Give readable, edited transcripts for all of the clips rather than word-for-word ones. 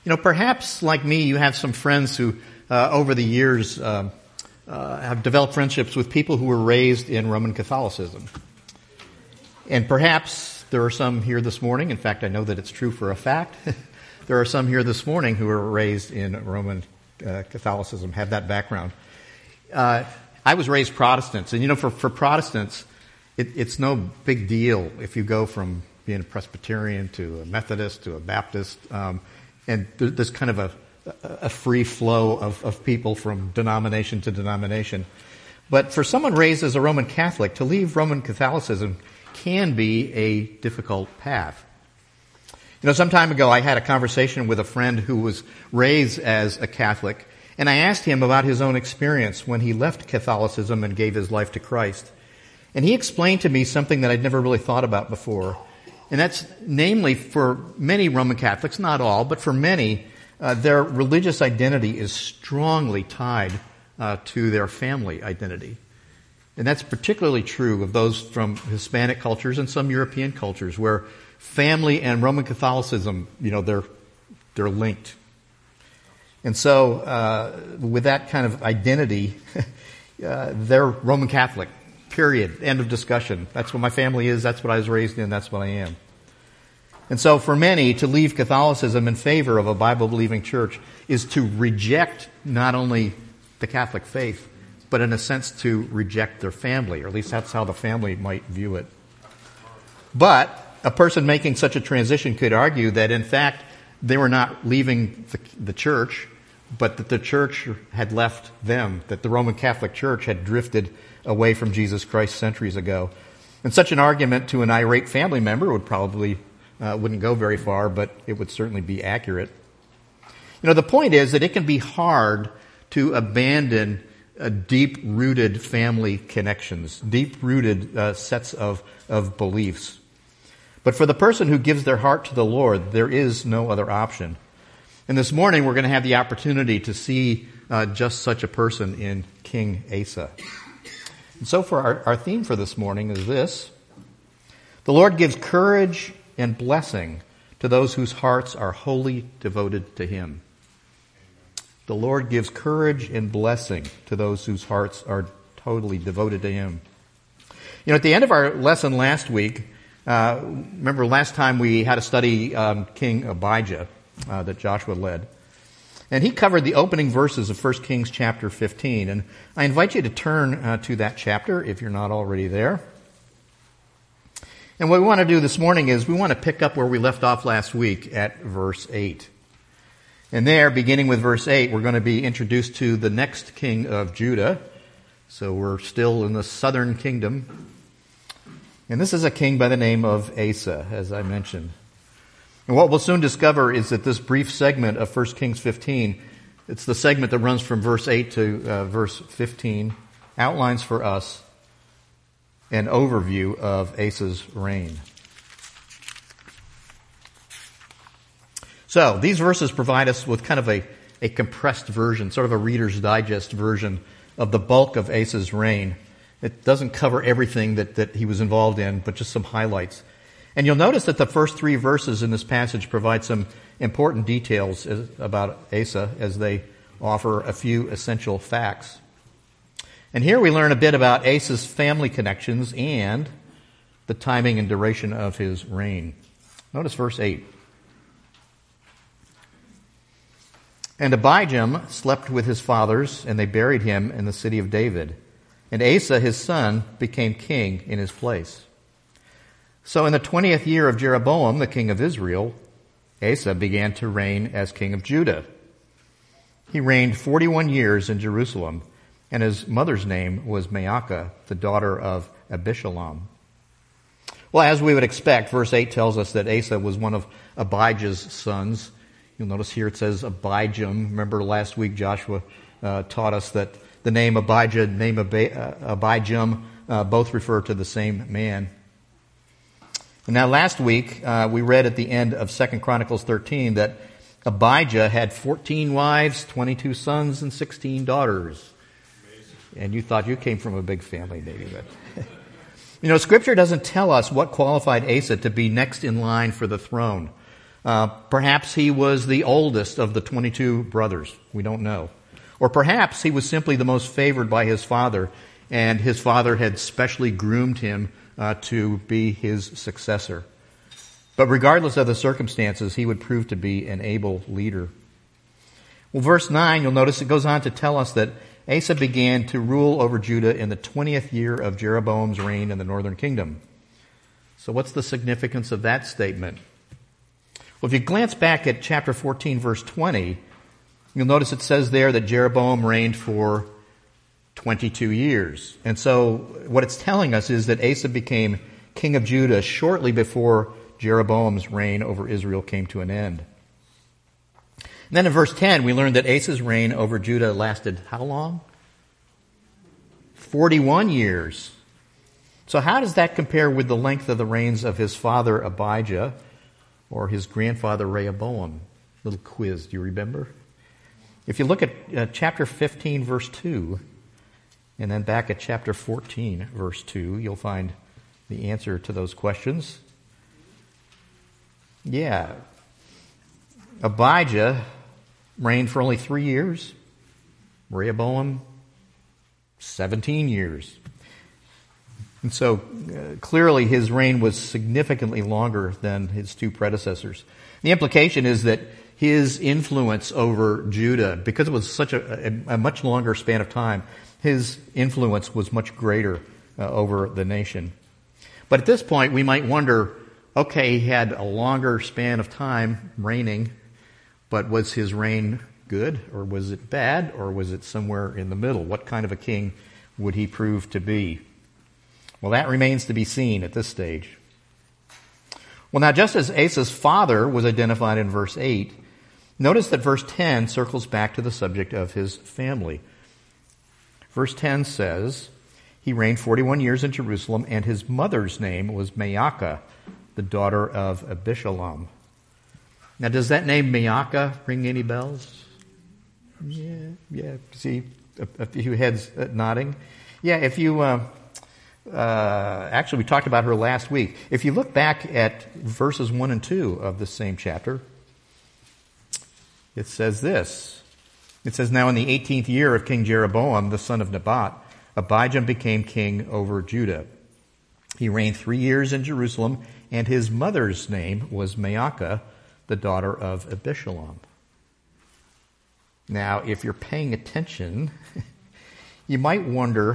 Perhaps like me, you have some friends who, over the years, have developed friendships with people who were raised in Roman Catholicism. And perhaps there are some here this morning, in fact, I know that it's true for a fact, there are some here this morning who were raised in Roman Catholicism, have that background. I was raised Protestant, and for Protestants, it's no big deal if you go from being a Presbyterian to a Methodist to a Baptist, and there's kind of a free flow of people from denomination to denomination. But for someone raised as a Roman Catholic, to leave Roman Catholicism can be a difficult path. Some time ago I had a conversation with a friend who was raised as a Catholic, and I asked him about his own experience when he left Catholicism and gave his life to Christ. And he explained to me something that I'd never really thought about before. And that's namely for many Roman Catholics, not all, but for many, their religious identity is strongly tied to their family identity. And that's particularly true of those from Hispanic cultures and some European cultures where family and Roman Catholicism, they're linked. And so with that kind of identity, they're Roman Catholic. Period. End of discussion. That's what my family is. That's what I was raised in. That's what I am. And so for many, to leave Catholicism in favor of a Bible-believing church is to reject not only the Catholic faith, but in a sense to reject their family, or at least that's how the family might view it. But a person making such a transition could argue that in fact they were not leaving the church, but that the church had left them, that the Roman Catholic Church had drifted away from Jesus Christ centuries ago. And such an argument to an irate family member would probably wouldn't go very far, but it would certainly be accurate. The point is that it can be hard to abandon deep-rooted family connections, deep-rooted sets of beliefs. But for the person who gives their heart to the Lord, there is no other option. And this morning we're going to have the opportunity to see just such a person in King Asa. And so for our theme for this morning is this: the Lord gives courage and blessing to those whose hearts are wholly devoted to Him. The Lord gives courage and blessing to those whose hearts are totally devoted to Him. At the end of our lesson last week, remember last time we had a study King Abijah that Joshua led. And he covered the opening verses of 1 Kings chapter 15. And I invite you to turn to that chapter if you're not already there. And what we want to do this morning is we want to pick up where we left off last week at verse 8. And there, beginning with verse 8, we're going to be introduced to the next king of Judah. So we're still in the southern kingdom. And this is a king by the name of Asa, as I mentioned. And what we'll soon discover is that this brief segment of 1 Kings 15, it's the segment that runs from verse 8 to verse 15, outlines for us an overview of Asa's reign. So, these verses provide us with kind of a compressed version, sort of a Reader's Digest version of the bulk of Asa's reign. It doesn't cover everything that he was involved in, but just some highlights. And you'll notice that the first 3 verses in this passage provide some important details about Asa as they offer a few essential facts. And here we learn a bit about Asa's family connections and the timing and duration of his reign. Notice verse 8. And Abijam slept with his fathers, and they buried him in the city of David. And Asa, his son, became king in his place. So in the 20th year of Jeroboam, the king of Israel, Asa began to reign as king of Judah. He reigned 41 years in Jerusalem, and his mother's name was Maacah, the daughter of Abishalom. Well, as we would expect, verse 8 tells us that Asa was one of Abijah's sons. You'll notice here it says Abijam. Remember last week Joshua taught us that the name Abijah, name Abijam, both refer to the same man. And now last week, we read at the end of 2 Chronicles 13 that Abijah had 14 wives, 22 sons, and 16 daughters. And you thought you came from a big family, maybe. But Scripture doesn't tell us what qualified Asa to be next in line for the throne. Perhaps he was the oldest of the 22 brothers. We don't know. Or perhaps he was simply the most favored by his father, and his father had specially groomed him to be his successor. But regardless of the circumstances, he would prove to be an able leader. Well, verse 9, you'll notice it goes on to tell us that Asa began to rule over Judah in the 20th year of Jeroboam's reign in the northern kingdom. So what's the significance of that statement? Well, if you glance back at chapter 14, verse 20, you'll notice it says there that Jeroboam reigned for 22 years. And so what it's telling us is that Asa became king of Judah shortly before Jeroboam's reign over Israel came to an end. And then in verse 10, we learned that Asa's reign over Judah lasted how long? 41 years. So how does that compare with the length of the reigns of his father Abijah or his grandfather Rehoboam? Little quiz, do you remember? If you look at chapter 15, verse 2, and then back at chapter 14, verse 2, you'll find the answer to those questions. Yeah. Abijah reigned for only 3 years. Rehoboam, 17 years. And so clearly his reign was significantly longer than his two predecessors. The implication is that his influence over Judah, because it was such a much longer span of time, his influence was much greater over the nation. But at this point, we might wonder, okay, he had a longer span of time reigning, but was his reign good, or was it bad, or was it somewhere in the middle? What kind of a king would he prove to be? Well, that remains to be seen at this stage. Well, now, just as Asa's father was identified in verse 8, notice that verse 10 circles back to the subject of his family. Verse 10 says, he reigned 41 years in Jerusalem, and his mother's name was Maacah, the daughter of Abishalom. Now, does that name Maacah ring any bells? Yeah. See a few heads nodding. Yeah, if you... actually, we talked about her last week. If you look back at verses 1 and 2 of this same chapter, it says this. It says, now in the 18th year of King Jeroboam, the son of Nebat, Abijah became king over Judah. He reigned 3 years in Jerusalem, and his mother's name was Maacah, the daughter of Abishalom. Now, if you're paying attention, you might wonder...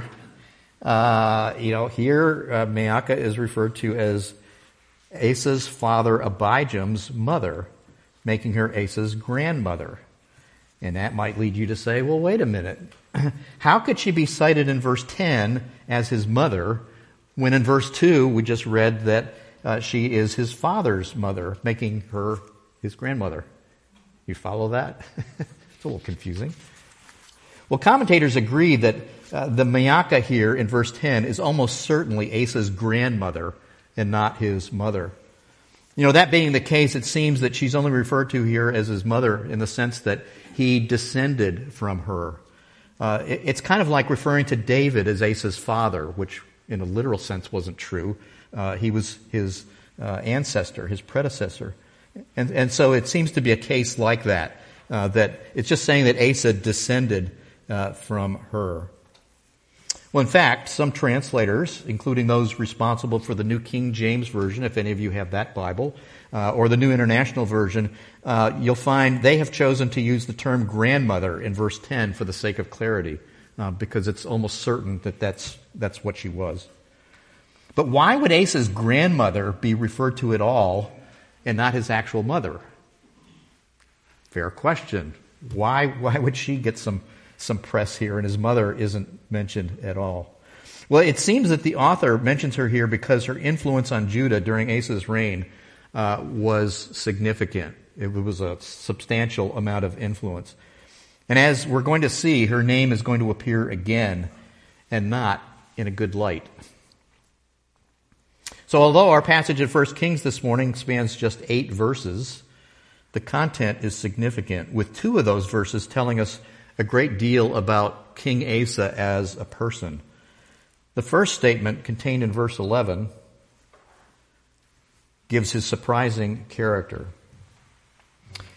here Maacah is referred to as Asa's father Abijam's mother, making her Asa's grandmother. And that might lead you to say, well, wait a minute. How could she be cited in verse 10 as his mother, when in verse 2 we just read that she is his father's mother, making her his grandmother? You follow that? It's a little confusing. Well, commentators agree that the Maacah here in verse 10 is almost certainly Asa's grandmother and not his mother. That being the case, it seems that she's only referred to here as his mother in the sense that he descended from her. It's kind of like referring to David as Asa's father, which in a literal sense wasn't true. He was his ancestor, his predecessor. And so it seems to be a case like that, that it's just saying that Asa descended from her. Well, in fact, some translators, including those responsible for the New King James Version, if any of you have that Bible, or the New International Version, you'll find they have chosen to use the term grandmother in verse 10 for the sake of clarity, because it's almost certain that that's what she was. But why would Asa's grandmother be referred to at all and not his actual mother? Fair question. Why would she get some press here, and his mother isn't mentioned at all? Well, it seems that the author mentions her here because her influence on Judah during Asa's reign was significant. It was a substantial amount of influence. And as we're going to see, her name is going to appear again, and not in a good light. So although our passage in 1 Kings this morning spans just 8 verses, the content is significant, with 2 of those verses telling us a great deal about King Asa as a person. The first statement, contained in verse 11, gives his surprising character.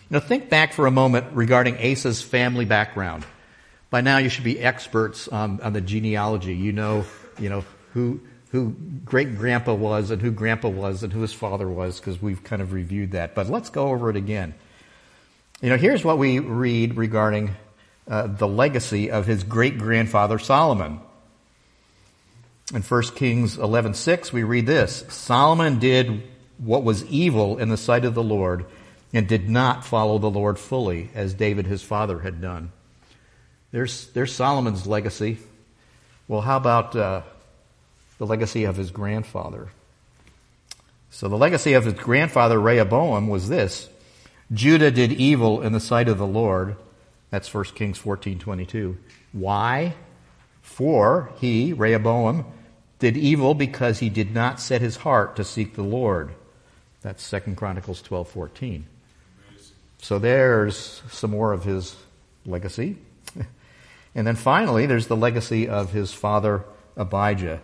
Now think back for a moment regarding Asa's family background. By now you should be experts on the genealogy. You know who great-grandpa was and who grandpa was and who his father was, because we've kind of reviewed that. But let's go over it again. Here's what we read regarding the legacy of his great-grandfather Solomon. In 1 Kings 11:6, we read this: Solomon did what was evil in the sight of the Lord and did not follow the Lord fully, as David his father had done. There's Solomon's legacy. Well, how about the legacy of his grandfather? So the legacy of his grandfather Rehoboam was this: Judah did evil in the sight of the Lord. That's 1 Kings 14:22. Why? For he, Rehoboam, did evil because he did not set his heart to seek the Lord. That's 2 Chronicles 12:14. So there's some more of his legacy. And then finally, there's the legacy of his father Abijah.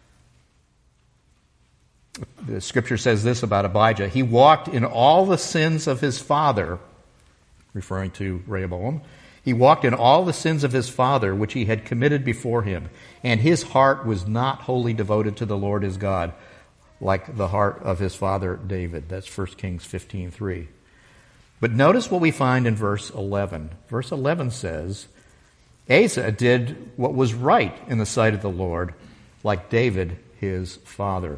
The scripture says this about Abijah: he walked in all the sins of his father, referring to Rehoboam. He walked in all the sins of his father, which he had committed before him, and his heart was not wholly devoted to the Lord his God, like the heart of his father David. That's 1 Kings 15:3. But notice what we find in verse 11. Verse 11 says, Asa did what was right in the sight of the Lord, like David his father.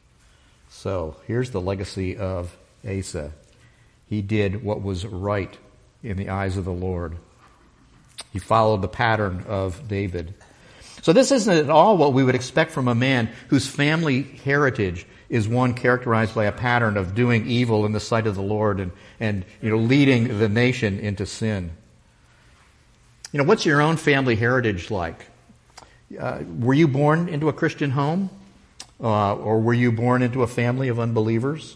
So here's the legacy of Asa. He did what was right in the eyes of the Lord. He followed the pattern of David. So this isn't at all what we would expect from a man whose family heritage is one characterized by a pattern of doing evil in the sight of the Lord and leading the nation into sin. What's your own family heritage like? Were you born into a Christian home? Or were you born into a family of unbelievers?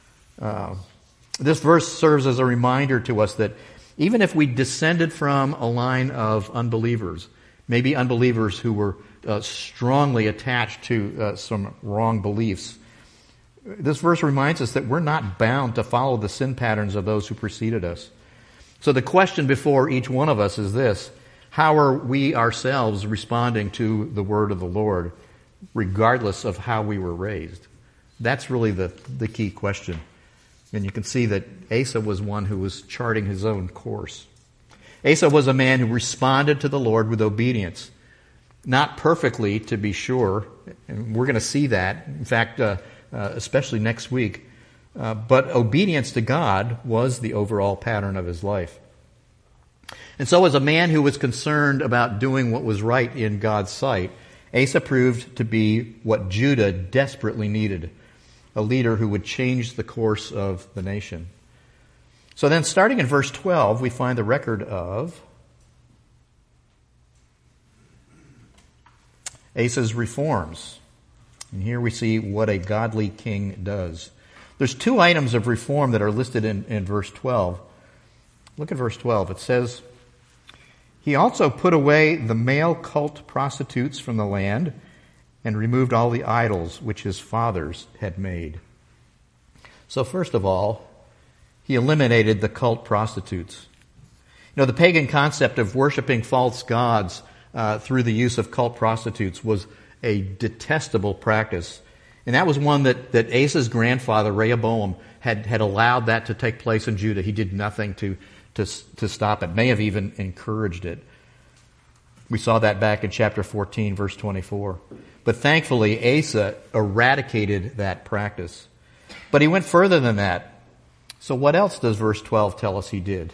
This verse serves as a reminder to us that even if we descended from a line of unbelievers, maybe unbelievers who were strongly attached to some wrong beliefs, this verse reminds us that we're not bound to follow the sin patterns of those who preceded us. So the question before each one of us is this: how are we ourselves responding to the word of the Lord, regardless of how we were raised? That's really the key question. And you can see that Asa was one who was charting his own course. Asa was a man who responded to the Lord with obedience. Not perfectly, to be sure, and we're going to see that, in fact, especially next week. But obedience to God was the overall pattern of his life. And so as a man who was concerned about doing what was right in God's sight, Asa proved to be what Judah desperately needed: a leader who would change the course of the nation. So then, starting in verse 12, we find the record of Asa's reforms. And here we see what a godly king does. There's two items of reform that are listed in verse 12. Look at verse 12. It says, he also put away the male cult prostitutes from the land and removed all the idols which his fathers had made. So first of all, he eliminated the cult prostitutes. The pagan concept of worshiping false gods through the use of cult prostitutes was a detestable practice. And that was one that Asa's grandfather, Rehoboam, had allowed that to take place in Judah. He did nothing to stop it, may have even encouraged it. We saw that back in chapter 14, verse 24. But thankfully, Asa eradicated that practice. But he went further than that. So what else does verse 12 tell us he did?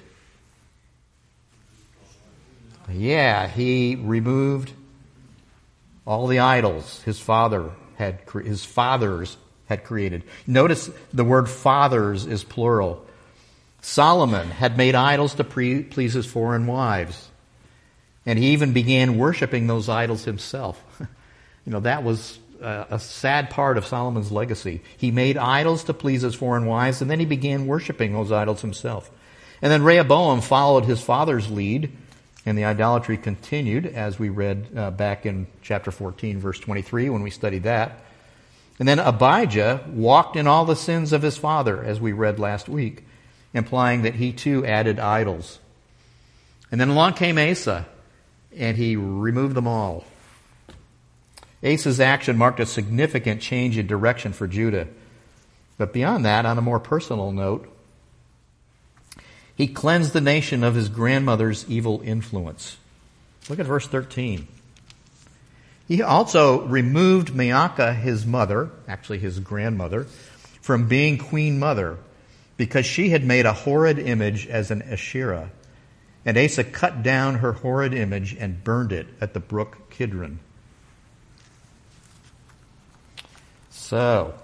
Yeah, he removed all the idols his fathers had created. Notice the word fathers is plural. Solomon had made idols to please his foreign wives. And he even began worshiping those idols himself. That was a sad part of Solomon's legacy. He made idols to please his foreign wives, and then he began worshiping those idols himself. And then Rehoboam followed his father's lead, and the idolatry continued, as we read back in chapter 14, verse 23, when we studied that. And then Abijah walked in all the sins of his father, as we read last week. implying that he too added idols. And then along came Asa, and he removed them all. Asa's action marked a significant change in direction for Judah. But beyond that, on a more personal note, he cleansed the nation of his grandmother's evil influence. Look at verse 13. He also removed Maacah, his mother, actually his grandmother, from being queen mother, because she had made a horrid image as an Asherah. And Asa cut down her horrid image and burned it at the brook Kidron. So,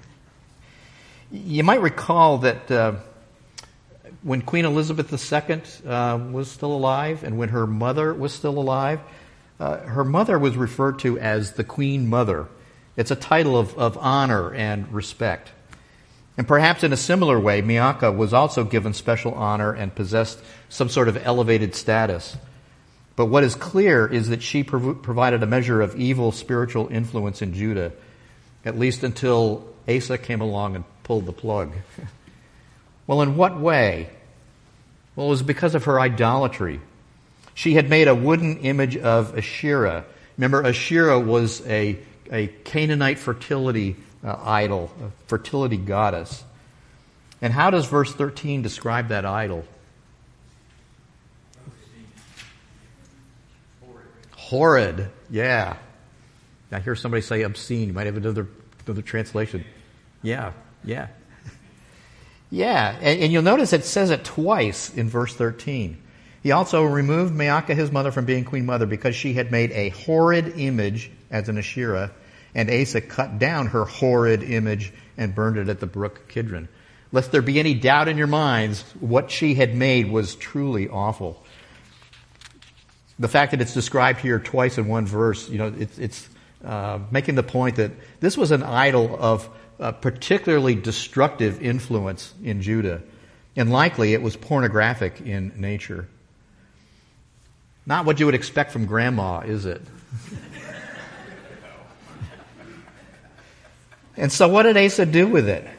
you might recall that when Queen Elizabeth II was still alive, and when her mother was still alive, her mother was referred to as the Queen Mother. It's a title of honor and respect. And perhaps in a similar way, Maacah was also given special honor and possessed some sort of elevated status. But what is clear is that she provided a measure of evil spiritual influence in Judah, at least until Asa came along and pulled the plug. Well, in what way? Well, it was because of her idolatry. She had made a wooden image of Asherah. Remember, Asherah was a Canaanite fertility idol, a fertility goddess. And how does verse 13 describe that idol? Horrid, yeah. I hear somebody say obscene. You might have another translation. Yeah. Yeah, and you'll notice it says it twice in verse 13. He also removed Maacah, his mother, from being queen mother because she had made a horrid image as an Asherah, and Asa cut down her horrid image and burned it at the brook Kidron. Lest there be any doubt in your minds, what she had made was truly awful. The fact that it's described here twice in one verse, it's making the point that this was an idol of particularly destructive influence in Judah, and likely it was pornographic in nature. Not what you would expect from grandma, is it? And so what did Asa do with it?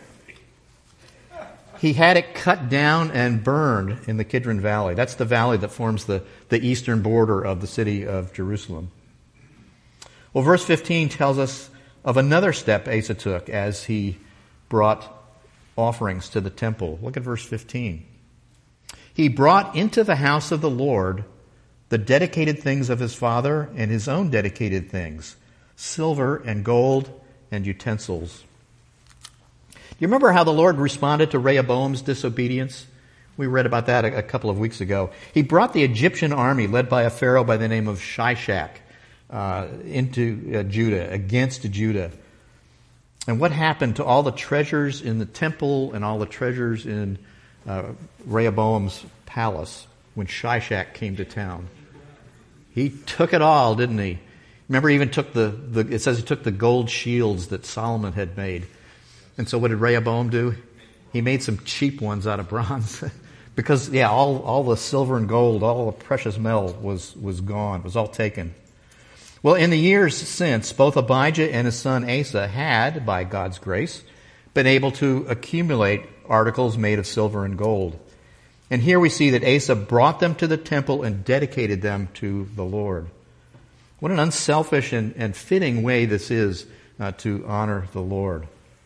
He had it cut down and burned in the Kidron Valley. That's the valley that forms the eastern border of the city of Jerusalem. Well, verse 15 tells us of another step Asa took as he brought offerings to the temple. Look at verse 15. He brought into the house of the Lord the dedicated things of his father and his own dedicated things, silver and gold and utensils. Do you remember how the Lord responded to Rehoboam's disobedience? We read about that a couple of weeks ago. He brought the Egyptian army led by a pharaoh by the name of Shishak into Judah, against Judah. And what happened to all the treasures in the temple and all the treasures in Rehoboam's palace when Shishak came to town? He took it all, didn't he? Remember, he even took it says he took the gold shields that Solomon had made. And so what did Rehoboam do? He made some cheap ones out of bronze. Because, all the silver and gold, all the precious metal was gone, was all taken. Well, in the years since, both Abijah and his son Asa had, by God's grace, been able to accumulate articles made of silver and gold. And here we see that Asa brought them to the temple and dedicated them to the Lord. What an unselfish and fitting way this is to honor the Lord.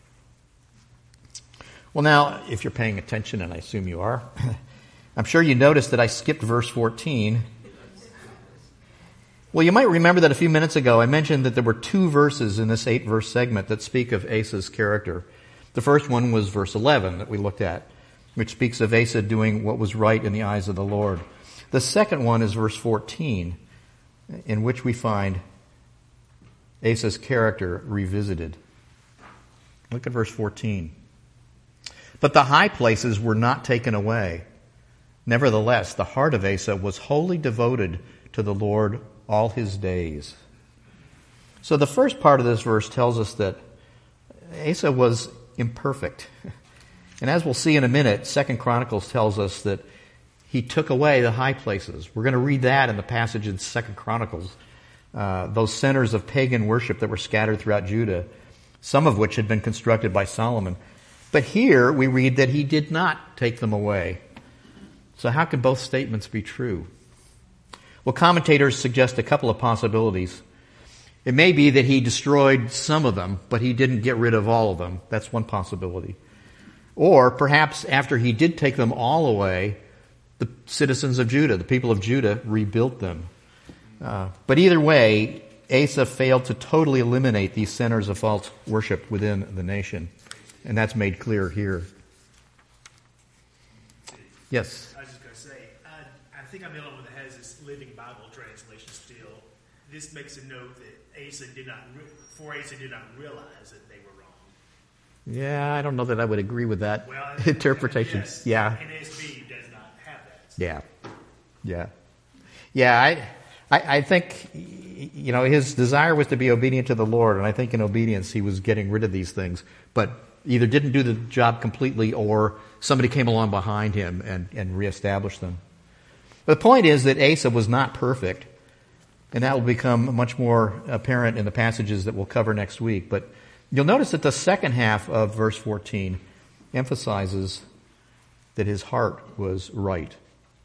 Well, now, if you're paying attention, and I assume you are, I'm sure you noticed that I skipped verse 14. Well, you might remember that a few minutes ago I mentioned that there were 2 verses in this 8-verse segment that speak of Asa's character. The first one was verse 11 that we looked at, which speaks of Asa doing what was right in the eyes of the Lord. The second one is verse 14, in which we find Asa's character revisited. Look at verse 14. But the high places were not taken away. Nevertheless, the heart of Asa was wholly devoted to the Lord all his days. So the first part of this verse tells us that Asa was imperfect. And as we'll see in a minute, 2 Chronicles tells us that he took away the high places. We're going to read that in the passage in 2 Chronicles. Those centers of pagan worship that were scattered throughout Judah, some of which had been constructed by Solomon. But here we read that he did not take them away. So how can both statements be true? Well, commentators suggest a couple of possibilities. It may be that he destroyed some of them, but he didn't get rid of all of them. That's one possibility. Or perhaps after he did take them all away, the citizens of Judah, the people of Judah, rebuilt them. But either way, Asa failed to totally eliminate these centers of false worship within the nation. And that's made clear here. Yes? I was just going to say, I think I'm the only one that has this Living Bible translation still. This makes a note that Asa did not realize that they were wrong. Yeah, I don't know that I would agree with that interpretation. Yes, yeah. NASB does not have that. Yeah. I think, his desire was to be obedient to the Lord, and I think in obedience he was getting rid of these things, but either didn't do the job completely or somebody came along behind him and reestablished them. But the point is that Asa was not perfect, and that will become much more apparent in the passages that we'll cover next week. But you'll notice that the second half of verse 14 emphasizes that his heart was right.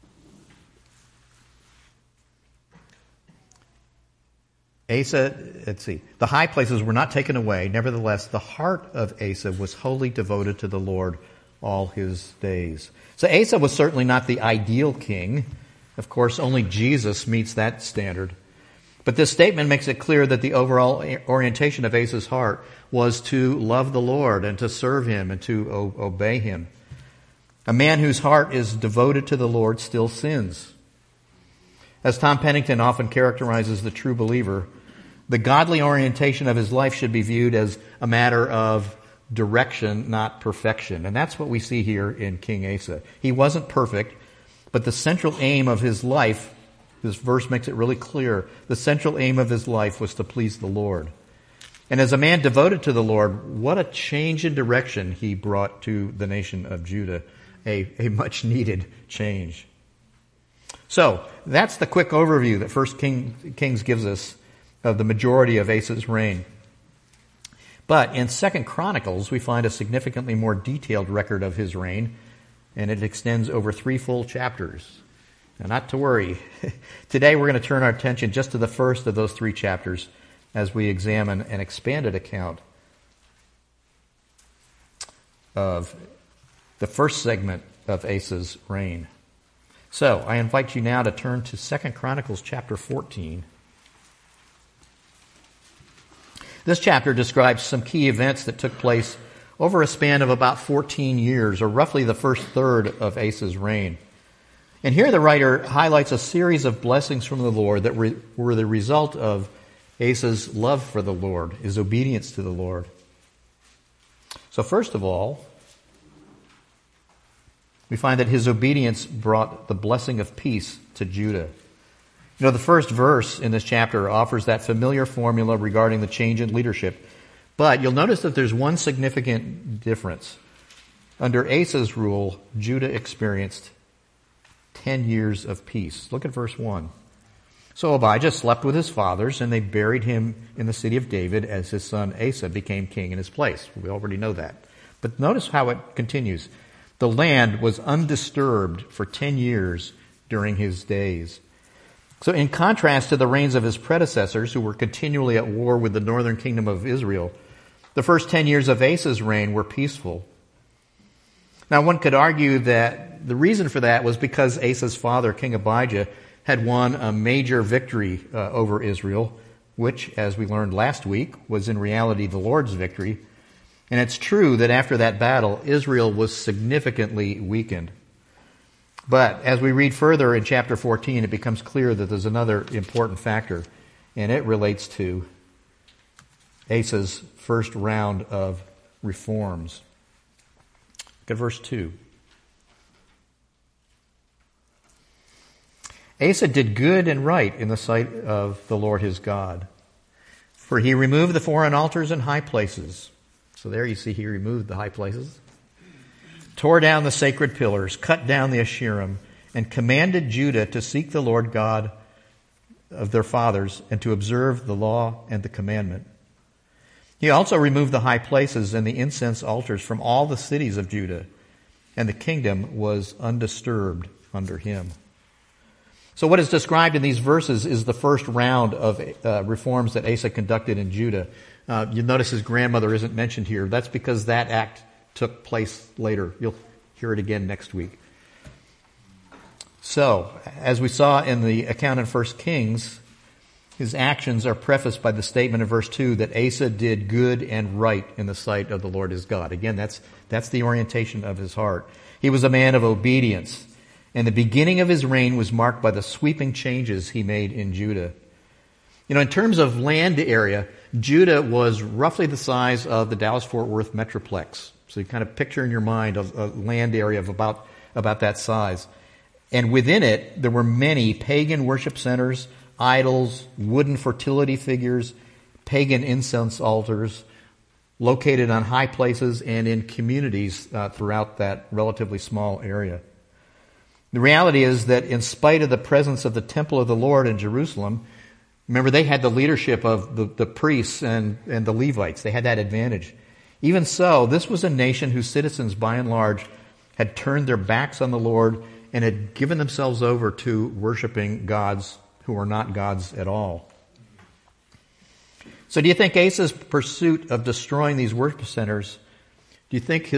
Asa, the high places were not taken away. Nevertheless, the heart of Asa was wholly devoted to the Lord all his days. So Asa was certainly not the ideal king. Of course, only Jesus meets that standard. But this statement makes it clear that the overall orientation of Asa's heart was to love the Lord and to serve him and to obey him. A man whose heart is devoted to the Lord still sins. As Tom Pennington often characterizes the true believer, the godly orientation of his life should be viewed as a matter of direction, not perfection. And that's what we see here in King Asa. He wasn't perfect, but the central aim of his life, this verse makes it really clear, the central aim of his life was to please the Lord. And as a man devoted to the Lord, what a change in direction he brought to the nation of Judah, a much needed change. So, that's the quick overview that 1 Kings gives us of the majority of Asa's reign. But in 2 Chronicles, we find a significantly more detailed record of his reign, and it extends over 3 full chapters. Now, not to worry. Today we're going to turn our attention just to the first of those 3 chapters as we examine an expanded account of the first segment of Asa's reign. So, I invite you now to turn to 2 Chronicles chapter 14. This chapter describes some key events that took place over a span of about 14 years, or roughly the first third of Asa's reign. And here the writer highlights a series of blessings from the Lord that were the result of Asa's love for the Lord, his obedience to the Lord. So first of all, we find that his obedience brought the blessing of peace to Judah. The first verse in this chapter offers that familiar formula regarding the change in leadership. But you'll notice that there's one significant difference. Under Asa's rule, Judah experienced 10 years of peace. Look at verse 1. So Abijah slept with his fathers, and they buried him in the city of David as his son Asa became king in his place. We already know that. But notice how it continues. The land was undisturbed for 10 years during his days. So in contrast to the reigns of his predecessors, who were continually at war with the northern kingdom of Israel, the first 10 years of Asa's reign were peaceful. Now one could argue that the reason for that was because Asa's father, King Abijah, had won a major victory over Israel, which, as we learned last week, was in reality the Lord's victory. And it's true that after that battle, Israel was significantly weakened. But as we read further in chapter 14, it becomes clear that there's another important factor, and it relates to Asa's first round of reforms. Look at verse 2. Asa did good and right in the sight of the Lord his God, for he removed the foreign altars and high places. So there you see he removed the high places. Tore down the sacred pillars, cut down the Asherim, and commanded Judah to seek the Lord God of their fathers and to observe the law and the commandment. He also removed the high places and the incense altars from all the cities of Judah, and the kingdom was undisturbed under him. So what is described in these verses is the first round of reforms that Asa conducted in Judah. You'll notice his grandmother isn't mentioned here. That's because that act took place later. You'll hear it again next week. So, as we saw in the account in 1 Kings, his actions are prefaced by the statement in verse 2 that Asa did good and right in the sight of the Lord his God. Again, that's the orientation of his heart. He was a man of obedience, and the beginning of his reign was marked by the sweeping changes he made in Judah. You know, in terms of land area, Judah was roughly the size of the Dallas-Fort Worth Metroplex. So you kind of picture in your mind a land area of about that size. And within it, there were many pagan worship centers, idols, wooden fertility figures, pagan incense altars, located on high places and in communities throughout that relatively small area. The reality is that in spite of the presence of the temple of the Lord in Jerusalem, remember they had the leadership of the priests and the Levites. They had that advantage. Even so, this was a nation whose citizens, by and large, had turned their backs on the Lord and had given themselves over to worshiping gods who are not gods at all. So do you think Asa's pursuit of destroying these worship centers, do you think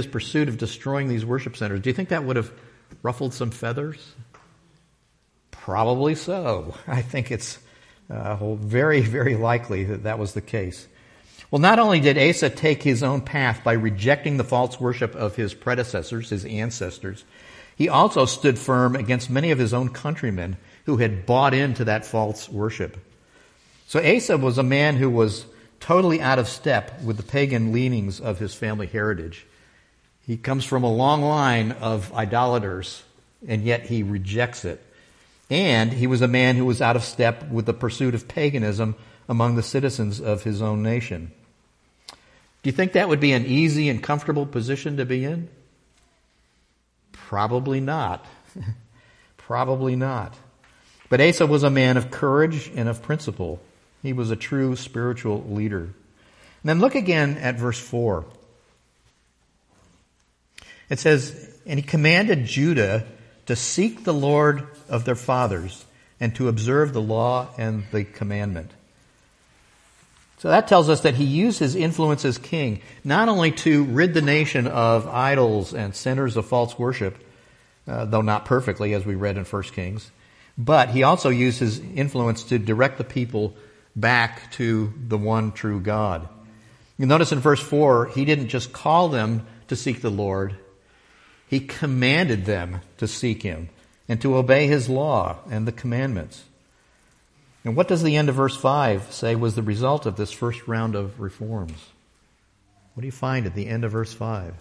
that would have ruffled some feathers? Probably so. I think it's very, very likely that was the case. Well, not only did Asa take his own path by rejecting the false worship of his predecessors, his ancestors, he also stood firm against many of his own countrymen who had bought into that false worship. So Asa was a man who was totally out of step with the pagan leanings of his family heritage. He comes from a long line of idolaters, and yet he rejects it. And he was a man who was out of step with the pursuit of paganism among the citizens of his own nation. Do you think that would be an easy and comfortable position to be in? Probably not. Probably not. But Asa was a man of courage and of principle. He was a true spiritual leader. And then look again at verse 4. It says, "And he commanded Judah to seek the Lord of their fathers and to observe the law and the commandment." So that tells us that he used his influence as king not only to rid the nation of idols and centers of false worship, though not perfectly, as we read in 1 Kings, but he also used his influence to direct the people back to the one true God. You notice in verse 4, he didn't just call them to seek the Lord, he commanded them to seek him and to obey his law and the commandments. And what does the end of verse 5 say was the result of this first round of reforms? What do you find at the end of verse 5?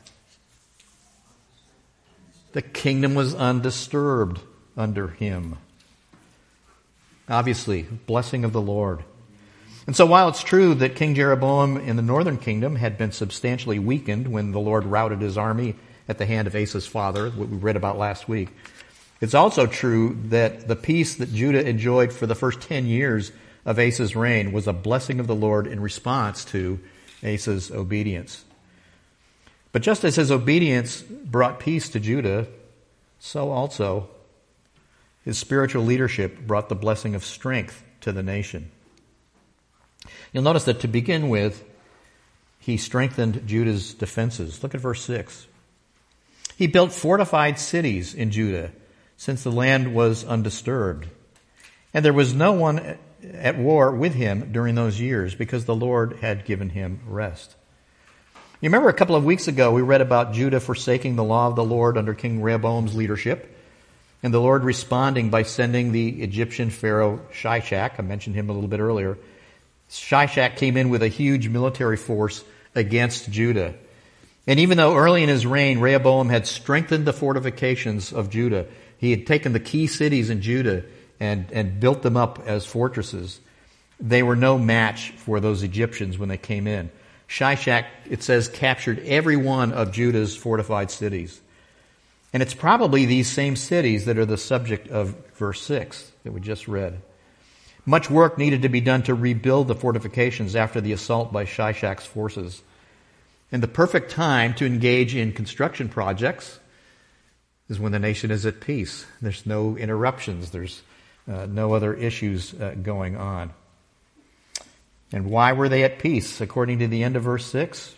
The kingdom was undisturbed under him. Obviously, blessing of the Lord. And so while it's true that King Jeroboam in the northern kingdom had been substantially weakened when the Lord routed his army at the hand of Asa's father, what we read about last week, it's also true that the peace that Judah enjoyed for the first 10 years of Asa's reign was a blessing of the Lord in response to Asa's obedience. But just as his obedience brought peace to Judah, so also his spiritual leadership brought the blessing of strength to the nation. You'll notice that to begin with, he strengthened Judah's defenses. Look at verse 6. He built fortified cities in Judah, since the land was undisturbed. And there was no one at war with him during those years, because the Lord had given him rest. You remember a couple of weeks ago we read about Judah forsaking the law of the Lord under King Rehoboam's leadership, and the Lord responding by sending the Egyptian pharaoh Shishak. I mentioned him a little bit earlier. Shishak came in with a huge military force against Judah. And even though early in his reign Rehoboam had strengthened the fortifications of Judah, he had taken the key cities in Judah and built them up as fortresses, they were no match for those Egyptians when they came in. Shishak, it says, captured every one of Judah's fortified cities. And it's probably these same cities that are the subject of verse 6 that we just read. Much work needed to be done to rebuild the fortifications after the assault by Shishak's forces. And the perfect time to engage in construction projects is when the nation is at peace. There's no interruptions. There's no other issues going on. And why were they at peace? According to the end of verse 6,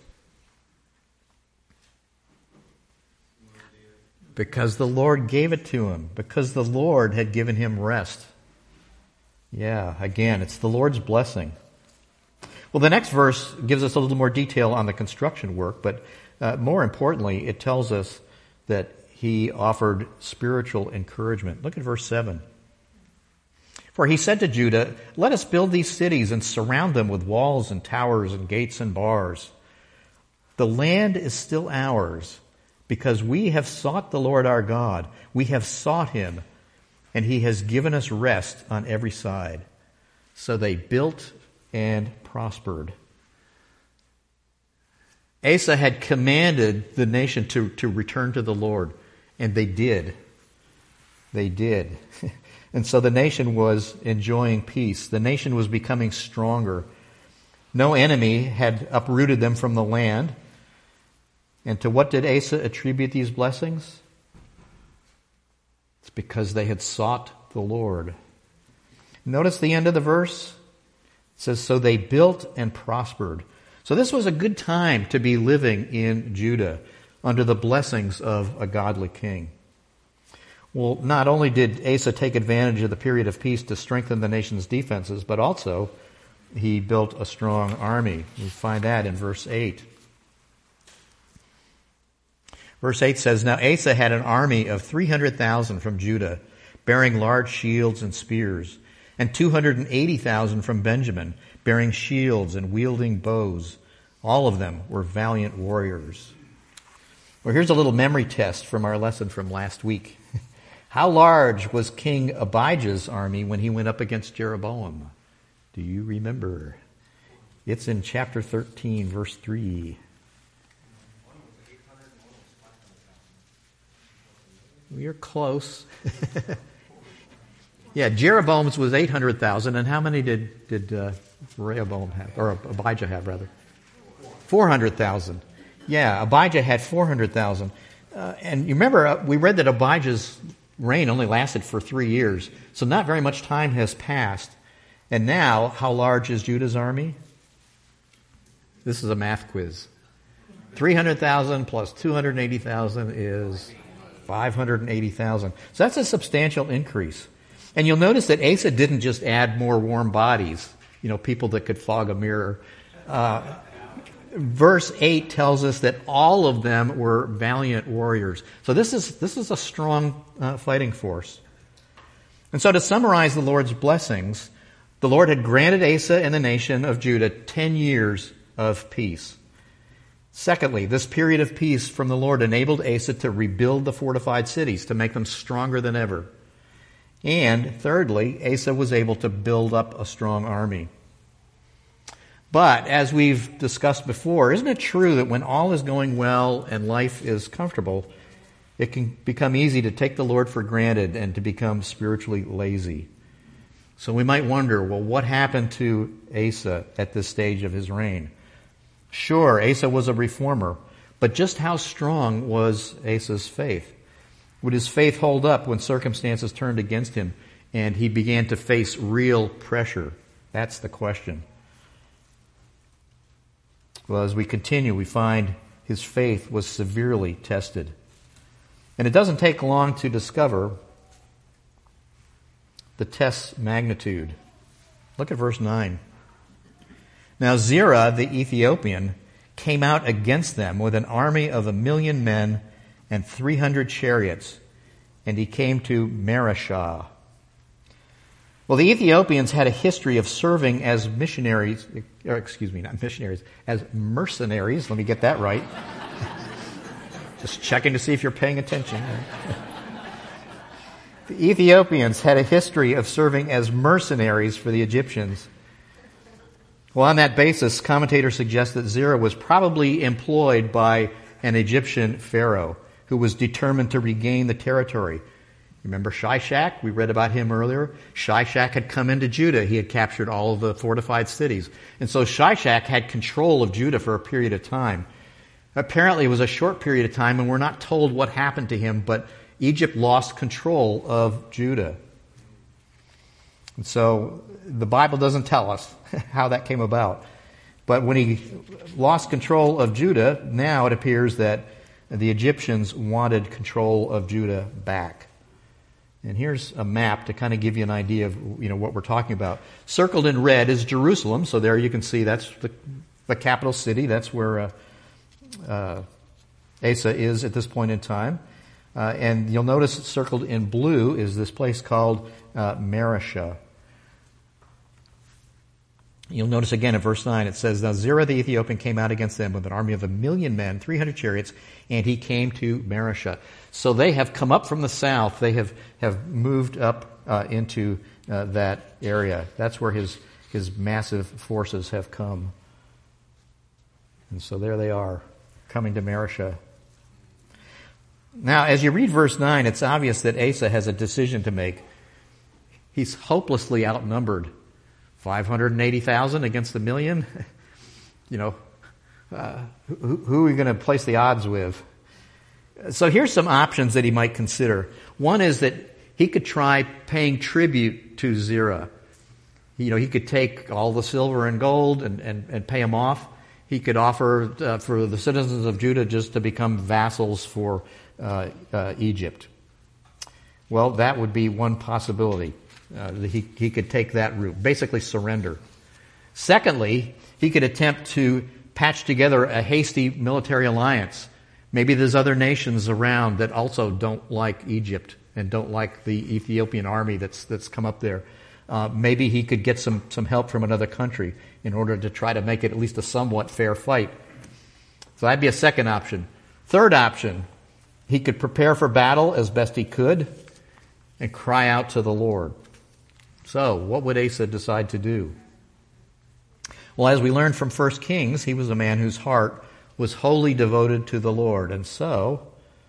because the Lord gave it to him. Because the Lord had given him rest. Yeah, again, it's the Lord's blessing. Well, the next verse gives us a little more detail on the construction work, but more importantly, it tells us that he offered spiritual encouragement. Look at verse 7. For he said to Judah, let us build these cities and surround them with walls and towers and gates and bars. The land is still ours, because we have sought the Lord our God. We have sought him, and he has given us rest on every side. So they built and prospered. Asa had commanded the nation to return to the Lord, and they did. They did. And so the nation was enjoying peace. The nation was becoming stronger. No enemy had uprooted them from the land. And to what did Asa attribute these blessings? It's because they had sought the Lord. Notice the end of the verse. It says, so they built and prospered. So this was a good time to be living in Judah under the blessings of a godly king. Well, not only did Asa take advantage of the period of peace to strengthen the nation's defenses, but also he built a strong army. We find that in verse 8. Verse 8 says, now Asa had an army of 300,000 from Judah, bearing large shields and spears, and 280,000 from Benjamin, bearing shields and wielding bows. All of them were valiant warriors. Well, here's a little memory test from our lesson from last week. How large was King Abijah's army when he went up against Jeroboam? Do you remember? It's in chapter 13, verse 3. You're close. Yeah, Jeroboam's was 800,000, and how many did Rehoboam have, or Abijah have, rather? 400,000. Yeah, Abijah had 400,000. And you remember, we read that Abijah's reign only lasted for 3 years, so not very much time has passed. And now, how large is Judah's army? This is a math quiz. 300,000 plus 280,000 is 580,000. So that's a substantial increase. And you'll notice that Asa didn't just add more warm bodies, people that could fog a mirror. Verse 8 tells us that all of them were valiant warriors. So this is a strong fighting force. And so to summarize the Lord's blessings, the Lord had granted Asa and the nation of Judah 10 years of peace. Secondly, this period of peace from the Lord enabled Asa to rebuild the fortified cities, to make them stronger than ever. And thirdly, Asa was able to build up a strong army. But as we've discussed before, isn't it true that when all is going well and life is comfortable, it can become easy to take the Lord for granted and to become spiritually lazy? So we might wonder, well, what happened to Asa at this stage of his reign? Sure, Asa was a reformer, but just how strong was Asa's faith? Would his faith hold up when circumstances turned against him and he began to face real pressure? That's the question. Well, as we continue, we find his faith was severely tested. And it doesn't take long to discover the test's magnitude. Look at verse 9. Now Zerah the Ethiopian came out against them with an army of 1,000,000 men and 300 chariots, and he came to Mareshah. Well, the Ethiopians had a history of serving as missionaries, as mercenaries. Let me get that right. Just checking to see if you're paying attention. The Ethiopians had a history of serving as mercenaries for the Egyptians. Well, on that basis, commentators suggest that Zerah was probably employed by an Egyptian pharaoh who was determined to regain the territory. Remember Shishak? We read about him earlier. Shishak had come into Judah. He had captured all of the fortified cities. And so Shishak had control of Judah for a period of time. Apparently it was a short period of time, and we're not told what happened to him, but Egypt lost control of Judah. And so the Bible doesn't tell us how that came about. But when he lost control of Judah, now it appears that the Egyptians wanted control of Judah back. And here's a map to kind of give you an idea of what we're talking about. Circled in red is Jerusalem, so there you can see that's the capital city. That's where Asa is at this point in time. And you'll notice circled in blue is this place called Mareshah. You'll notice again in verse 9 it says, Now Zerah the Ethiopian came out against them with an army of 1,000,000 men, 300 chariots, and he came to Mareshah. So they have come up from the south. They have moved up into that area. That's where his massive forces have come. And so there they are, coming to Mareshah. Now, as you read verse 9, it's obvious that Asa has a decision to make. He's hopelessly outnumbered. 580,000 against 1,000,000? Who are we going to place the odds with? So here's some options that he might consider. One is that he could try paying tribute to Zerah. He could take all the silver and gold and pay him off. He could offer for the citizens of Judah just to become vassals for Egypt. Well, that would be one possibility. He could take that route, basically surrender. Secondly, he could attempt to patch together a hasty military alliance. Maybe there's other nations around that also don't like Egypt and don't like the Ethiopian army that's come up there. Maybe he could get some help from another country in order to try to make it at least a somewhat fair fight. So that'd be a second option. Third option, he could prepare for battle as best he could and cry out to the Lord. So, what would Asa decide to do? Well, as we learned from 1 Kings, he was a man whose heart was wholly devoted to the Lord. And so,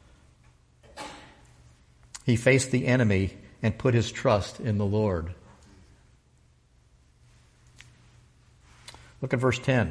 he faced the enemy and put his trust in the Lord. Look at verse 10.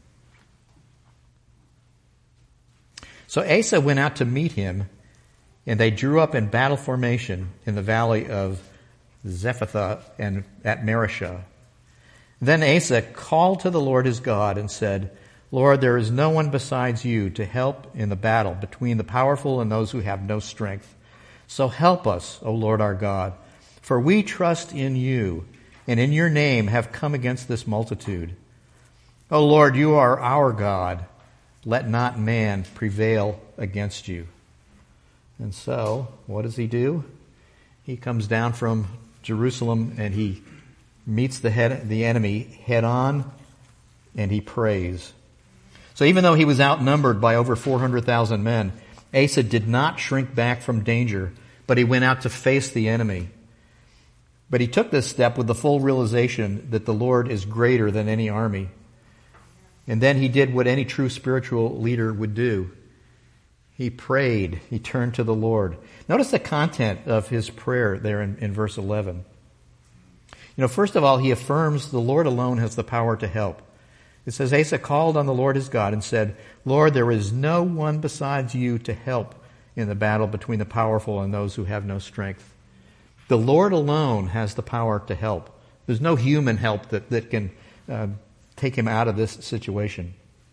So Asa went out to meet him, and they drew up in battle formation in the valley of Zephathah and at Mareshah. Then Asa called to the Lord his God and said, Lord, there is no one besides you to help in the battle between the powerful and those who have no strength. So help us, O Lord our God, for we trust in you, and in your name have come against this multitude. O Lord, you are our God. Let not man prevail against you. And so, what does he do? He comes down from Jerusalem and he meets the enemy head on, and he prays. So even though he was outnumbered by over 400,000 men, Asa did not shrink back from danger, but he went out to face the enemy. But he took this step with the full realization that the Lord is greater than any army. And then he did what any true spiritual leader would do. He prayed. He turned to the Lord. Notice the content of his prayer there in verse 11. First of all, he affirms the Lord alone has the power to help. It says, Asa called on the Lord his God and said, Lord, there is no one besides you to help in the battle between the powerful and those who have no strength. The Lord alone has the power to help. There's no human help that can take him out of this situation.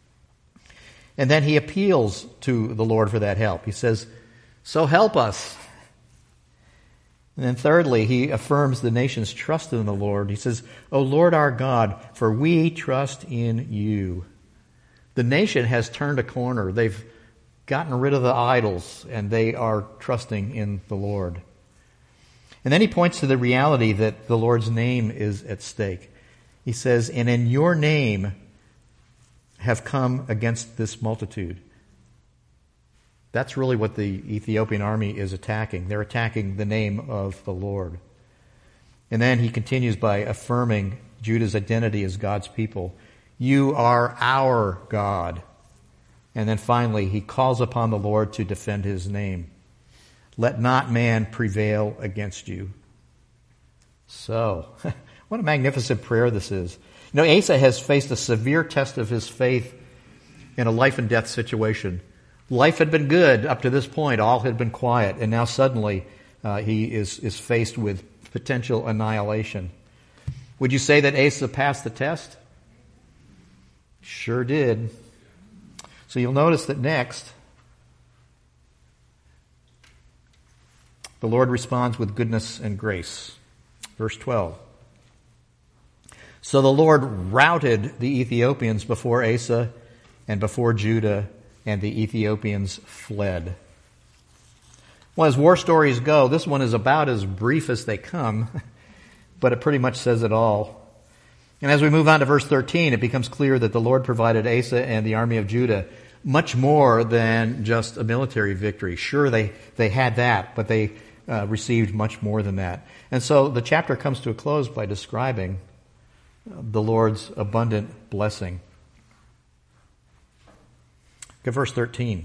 And then he appeals to the Lord for that help. He says, so help us. And then thirdly, he affirms the nation's trust in the Lord. He says, O Lord our God, for we trust in you. The nation has turned a corner. They've gotten rid of the idols, and they are trusting in the Lord. And then he points to the reality that the Lord's name is at stake. He says, and in your name have come against this multitude. That's really what the Ethiopian army is attacking. They're attacking the name of the Lord. And then he continues by affirming Judah's identity as God's people. You are our God. And then finally, he calls upon the Lord to defend his name. Let not man prevail against you. So, what a magnificent prayer this is. You know, Asa has faced a severe test of his faith in a life and death situation. Life had been good up to this point. All had been quiet. And now suddenly he is faced with potential annihilation. Would you say that Asa passed the test? Sure did. So you'll notice that next, the Lord responds with goodness and grace. Verse 12. So the Lord routed the Ethiopians before Asa and before Judah, and the Ethiopians fled. Well, as war stories go, this one is about as brief as they come, but it pretty much says it all. And as we move on to verse 13, it becomes clear that the Lord provided Asa and the army of Judah much more than just a military victory. Sure, they had that, but they received much more than that. And so the chapter comes to a close by describing the Lord's abundant blessing. Look at verse 13.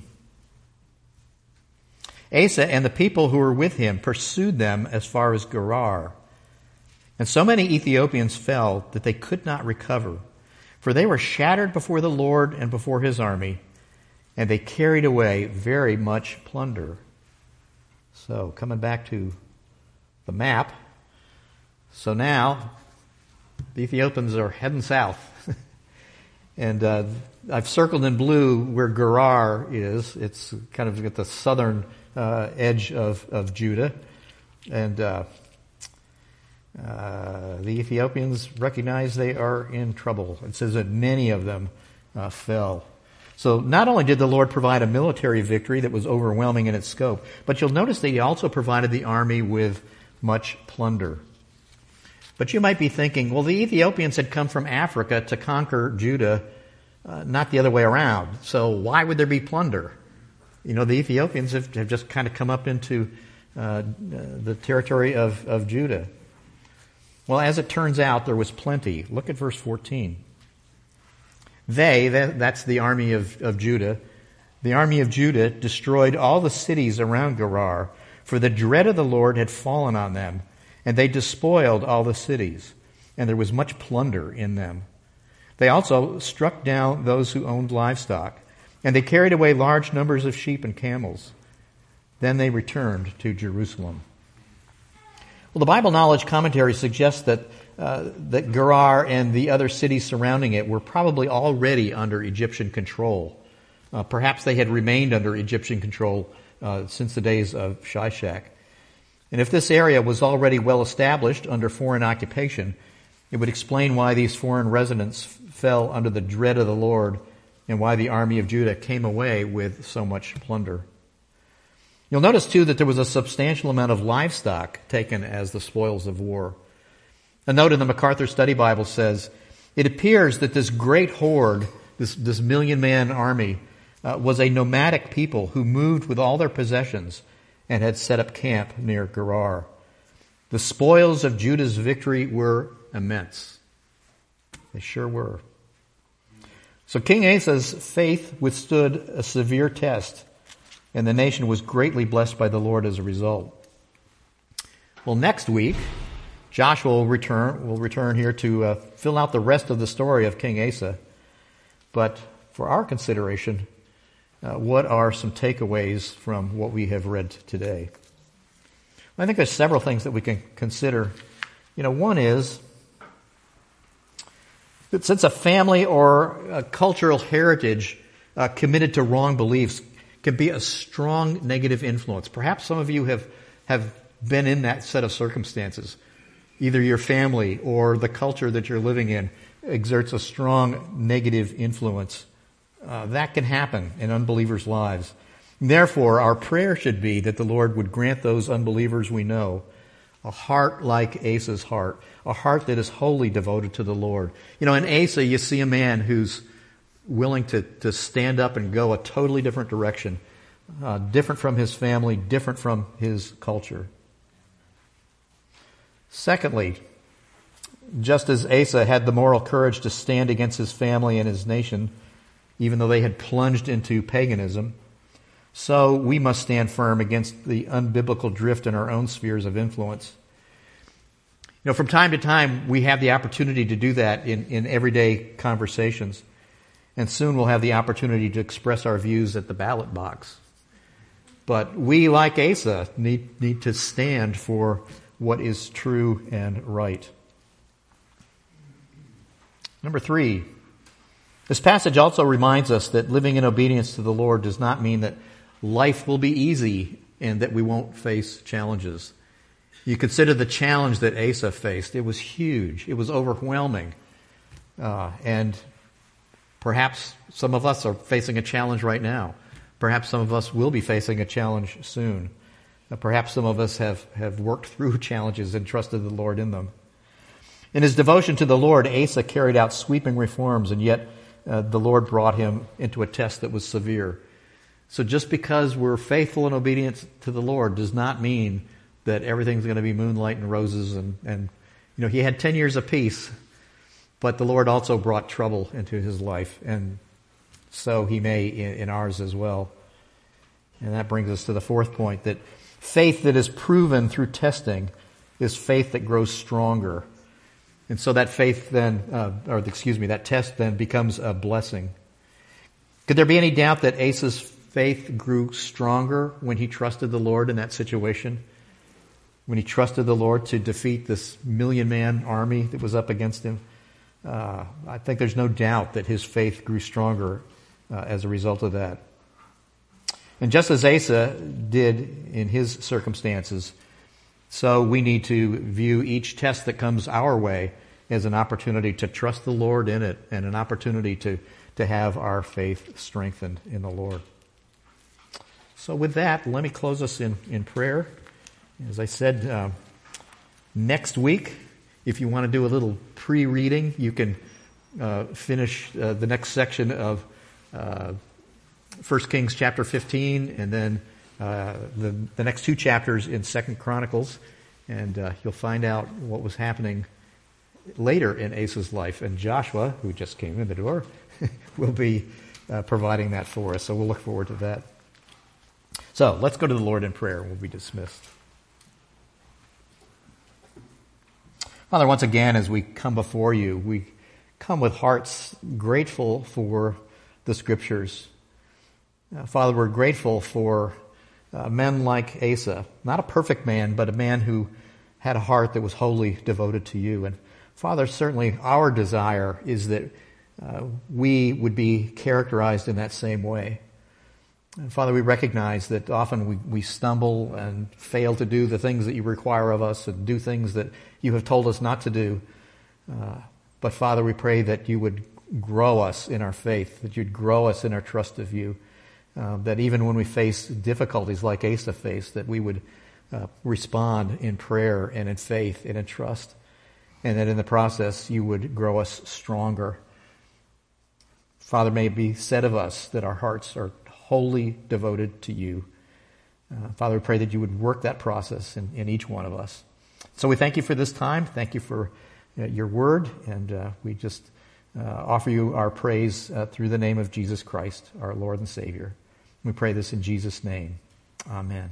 Asa and the people who were with him pursued them as far as Gerar. And so many Ethiopians fell that they could not recover, for they were shattered before the Lord and before his army, and they carried away very much plunder. So, coming back to the map, so now the Ethiopians are heading south. And I've circled in blue where Gerar is. It's kind of at the southern edge of Judah. And the Ethiopians recognize they are in trouble. It says that many of them fell. So not only did the Lord provide a military victory that was overwhelming in its scope, but you'll notice that he also provided the army with much plunder. But you might be thinking, well, the Ethiopians had come from Africa to conquer Judah, not the other way around. So why would there be plunder? You know, the Ethiopians have just kind of come up into the territory of Judah. Well, as it turns out, there was plenty. Look at verse 14. That's the army of Judah. The army of Judah destroyed all the cities around Gerar, for the dread of the Lord had fallen on them, and they despoiled all the cities, and there was much plunder in them. They also struck down those who owned livestock, and they carried away large numbers of sheep and camels. Then they returned to Jerusalem. Well, the Bible Knowledge Commentary suggests that Gerar and the other cities surrounding it were probably already under Egyptian control. Perhaps they had remained under Egyptian control since the days of Shishak. And if this area was already well established under foreign occupation, it would explain why these foreign residents fell under the dread of the Lord and why the army of Judah came away with so much plunder. You'll notice, too, that there was a substantial amount of livestock taken as the spoils of war. A note in the MacArthur Study Bible says, it appears that this great horde, this million-man army, was a nomadic people who moved with all their possessions and had set up camp near Gerar. The spoils of Judah's victory were immense. They sure were. So King Asa's faith withstood a severe test, and the nation was greatly blessed by the Lord as a result. Well, next week, Joshua will return here to fill out the rest of the story of King Asa. But for our consideration, what are some takeaways from what we have read today? I think there's several things that we can consider. One is that since a family or a cultural heritage committed to wrong beliefs can be a strong negative influence. Perhaps some of you have been in that set of circumstances. Either your family or the culture that you're living in exerts a strong negative influence. That can happen in unbelievers' lives. Therefore, our prayer should be that the Lord would grant those unbelievers we know a heart like Asa's heart, a heart that is wholly devoted to the Lord. In Asa, you see a man who's willing to stand up and go a totally different direction, different from his family, different from his culture. Secondly, just as Asa had the moral courage to stand against his family and his nation, even though they had plunged into paganism, So we must stand firm against the unbiblical drift in our own spheres of influence. You know, from time to time, we have the opportunity to do that in everyday conversations. And soon we'll have the opportunity to express our views at the ballot box. But we, like Asa, need to stand for what is true and right. Number 3, this passage also reminds us that living in obedience to the Lord does not mean that life will be easy and that we won't face challenges. You consider the challenge that Asa faced. It was huge. It was overwhelming. And perhaps some of us are facing a challenge right now. Perhaps some of us will be facing a challenge soon. Perhaps some of us have worked through challenges and trusted the Lord in them. In his devotion to the Lord, Asa carried out sweeping reforms, and yet the Lord brought him into a test that was severe. So just because we're faithful and obedient to the Lord does not mean that everything's going to be moonlight and roses. And you know, he had 10 years of peace, but the Lord also brought trouble into his life, and so he may in ours as well. And that brings us to the 4th point, that faith that is proven through testing is faith that grows stronger. And so that faith then, that test then becomes a blessing. Could there be any doubt that Asa's faith grew stronger when he trusted the Lord in that situation? When he trusted the Lord to defeat this 1,000,000-man army that was up against him? I think there's no doubt that his faith grew stronger as a result of that. And just as Asa did in his circumstances, so we need to view each test that comes our way as an opportunity to trust the Lord in it and an opportunity to have our faith strengthened in the Lord. So with that, let me close us in prayer. As I said, next week, if you want to do a little pre-reading, you can finish the next section of 1 Kings chapter 15, and then the next 2 chapters in 2 Chronicles, and you'll find out what was happening later in Asa's life. And Joshua, who just came in the door, will be providing that for us. So we'll look forward to that. So let's go to the Lord in prayer, and we'll be dismissed. Father, once again, as we come before you, we come with hearts grateful for the Scriptures. Father, we're grateful for men like Asa, not a perfect man, but a man who had a heart that was wholly devoted to you. And Father, certainly our desire is that we would be characterized in that same way. And Father, we recognize that often we stumble and fail to do the things that you require of us and do things that you have told us not to do. But Father, we pray that you would grow us in our faith, that you'd grow us in our trust of you, that even when we face difficulties like Asa faced, that we would respond in prayer and in faith and in trust, and that in the process you would grow us stronger. Father, may it be said of us that our hearts are wholly devoted to you. Father, we pray that you would work that process in each one of us. So we thank you for this time. Thank you for your word, and we just offer you our praise through the name of Jesus Christ, our Lord and Savior. We pray this in Jesus' name. Amen.